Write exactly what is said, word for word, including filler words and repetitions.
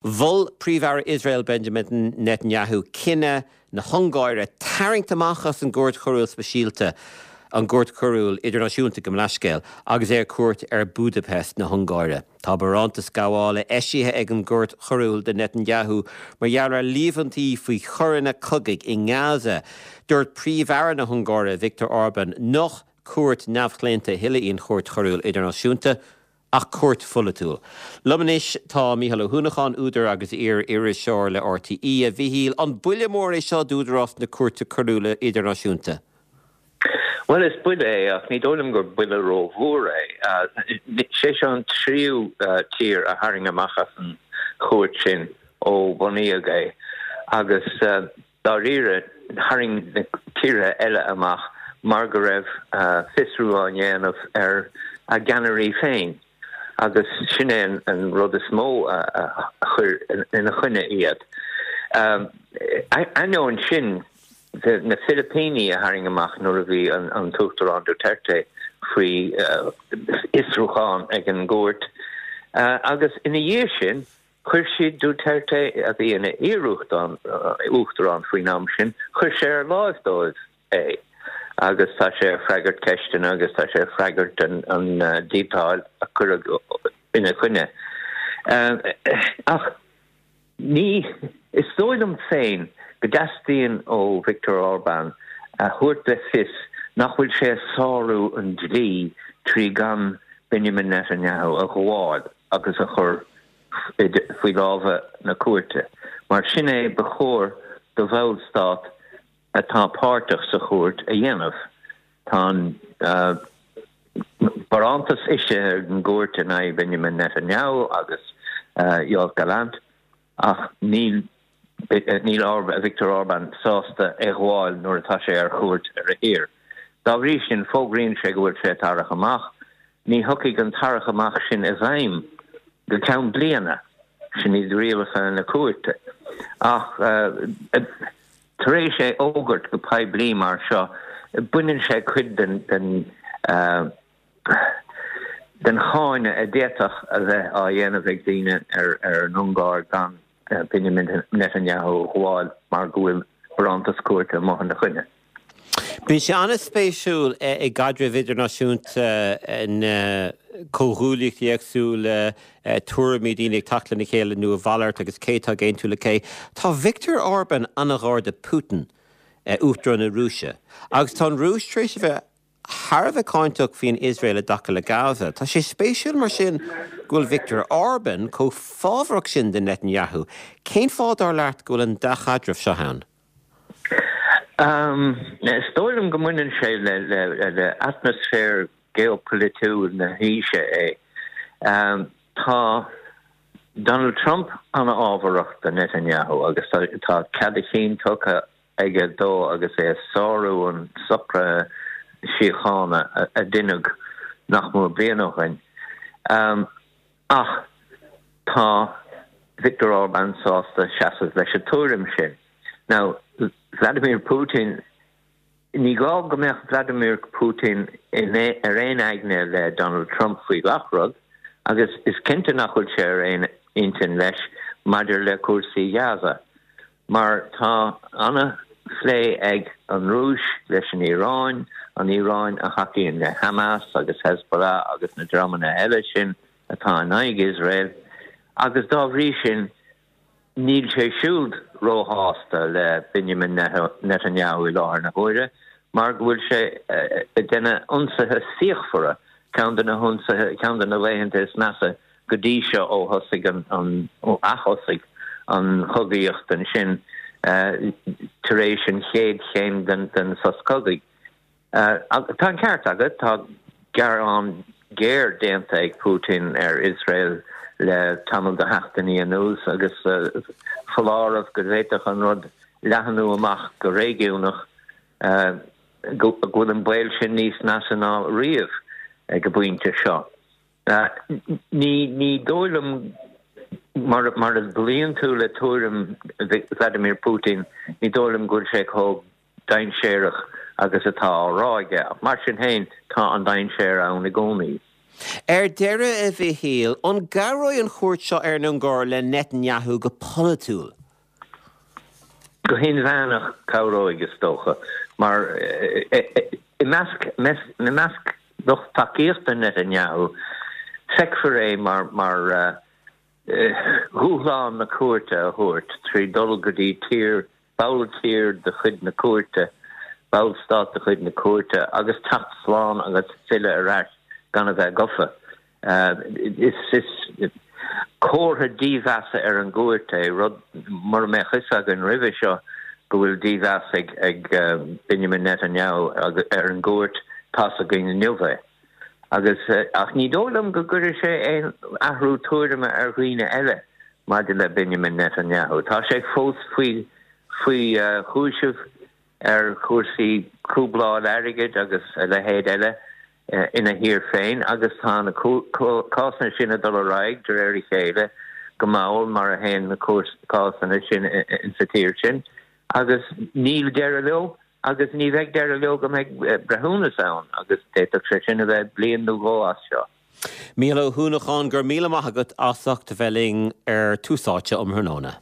Bhol príomhhear Israel Benjamin Netanyahu cinenne na Hungáire tarraingt amachchas an gcuairt chorúil speisialta an gcuairt chorúil idirnáisiúnta go mleascéil agus é cuairt ar Budapest na Hungáire. Tá baránta scabhála eisithe ag an gcuairt chorúil de Netanyahu mar dhearar líomhantaí faoi choranna cogaigh i Gaza. Dúirt príomhhear na Hungáire Viktor Orbán nach cuairt neamhchléanta hileíon cuairt chorúil idirnáisiúnta ach cuairt fulatúil. Lumanis tá Mícheál Ó Húnacháin údar agus ar iris seoir le R T E a bhíhíl an buile mór é seo dúdarás na cuairte chorúla idirnáisiúnta. Well, is buile é ach ní dólam gur buile rómhór é. sé an tríú tír a haring amachchas an chuairt sin ó bunaíag é agus dá rire haring na tíre eile amach mar go raibh fisrú an dhéanamh ar a ganarí féin. agus sinné an rud is mó chur ina chuine iad. I know an sin na Filipíní a haring amach nuair a bhí an tuachtar an Duterte faoi Isrúcháin ag an gcuairt. Agus ina dhé sin chuir siad Duterte a bhí ina iarúchtán uachtar an faoi nám sin chuir sé ar láimhdóibh é. agus tá sé freigart ceistin agus tá sé freigart an, an uh, dítáil a chur ina chuine. Uh, ach, ní, is dóidm féin go deastíonn ó Viktor Orbán a thuairt le fis nach bhfuil sé sáú an dlí trí gan Benjamin Netanyahu a gháil agus a chur faoi lábha na cuairte. Mar sin é ba chóir do bhfeilstát atá páirteach sa chuairt a dhéanamh. Tá uh, barántas isise an gcuairt in é Benjamin Netanyahu agus uh, Yoav Gallant ach níl níl Orba, Viktor Orbán sásta ag gháil nuair atá sé ar chuairt ar a hir. Dá bhrí sin fógraíonn sé go bhfuil sé tarach amach, ní thucaigh an tarach amach sin a bhaim go ceann bliana sin iad riamh na cuairte. Ach uh, Taréis sé ógurt go pai bli mar seo, buinn sé cuid den den uh, den cháine a déach a bheith á dhéanamh ag daoine ar ar an Ungáir gan uh, Benjamin Netanyahu gháil mar gúil barántas cuairte mo na chuine. Bhí sé anna spéisiúil i gcaidreamh idirnáisiúnta in cóthúlaíocht éagsúil tuairimí daoine ag tacla na chéile nua bhallart agus cétá géin tú le cé. Tá Viktor Orbán anna gharda Putin uachtar na Rúise. Agus tá Rúis tréis bheith Harbh cáinteach faoin Israel a daca le Gaza. Tá sé spéisiúil mar sin gúil Viktor Orbán có fábhreach sin de Netanyahu. Cén fád ar leart gúil an de chaidirh seo ann? Um, Stoilm gomunnen sé le, le, le atmosfér geopolitú na híise é. Um, tá Donald Trump anna ábhareacht de Netanyahu agus tá cadicín tucha aige dó agus é sáú an sopra síochána a, a duine nach mór blianúchain. Um, ach tá Viktor Orbán sásta seaamh leis a túrim sin. Now, Vladimir Putin, ní gá go mbeadh Vladimir Putin in ar éon aigne le Donald Trump faoi gachrod, agus is cinnte nach chuil sé ar éon intin leis maidir le cuasaí Gaza. Mar tá anna phlé ag an Rúis leis an Iráin, an Iráin a hacaíonn le Hamas agus Hezbollah agus na drámanna eile sin atá in aghaidh Israel, agus dá bhrí sin níl sé siúd róhásta le Benjamin Netanyahu i láthair na gcóide, mar bhfuil sé uh, denna ionsaithe síochfora, ceann na honsathe, ceann na bhéanta is measa go dtí seo ó thosaigh an, an ó achthosaigh an chogaíocht an sin uh, tar éis an chéad chéim den, den soscogaigh. Uh, tá an ceart agad, tá gar an géir déanta ag Putin ar Israel le tamil de heachtaí anús agus uh, choláirh go réiteach an rud lehanú amach go réigiúnach uh, go bhfuil an bhail sin níos nationál riamh ag go buinte seo. Uh, ní ní dóilm mar mar is blion tú le túrim Vladimir Putin, ní dóilm gúil sé có dain séireach agus atá ráige. Mar sin héin tá an dain séir ann na gcónaí. Er deire a bhí híal, an garóid an chóirt seo ar an gáir le Netanyahu go politúil. Go hin bhenach cabhróid is tócha, mar i measc doch takeíochta Netanyahu, secfar é mar mar gúláán na cuairte a thuirt, trí dul go dtí tír, bail tír de chud na cuairte, bail stát de chud na cuairte, agus tacht sláán agus fille arás gan a bheith gofa. Is is cótha díomhheasa ar an gcuairte, rud mar me chusa an ribh seo go bhfuil díomhheas ag ag Benjamin Netanyahu ar an gcuairt tá a gin nniuve. Agus ach ní dólam go gur sé é ahrú túirime ar dhuoine eile mar de le Benjamin Netanyahu. Tá sé fós faoi faoi chúisih ar cuasaí cúbláid airgid agus le héad eile ina hir féin, agus tá na cásanna sin a dul raig de réir chéile go máil mar a héin na cásanna sin in sa tíir sin, agus níl deire leo, agus ní bheith deire leo go méid brethúna saon, agus téach sé sin a bheith blion nó ggó as seo. Míle húnachán gur míle maithagat asach de bheling ar túsáte om Hernóna.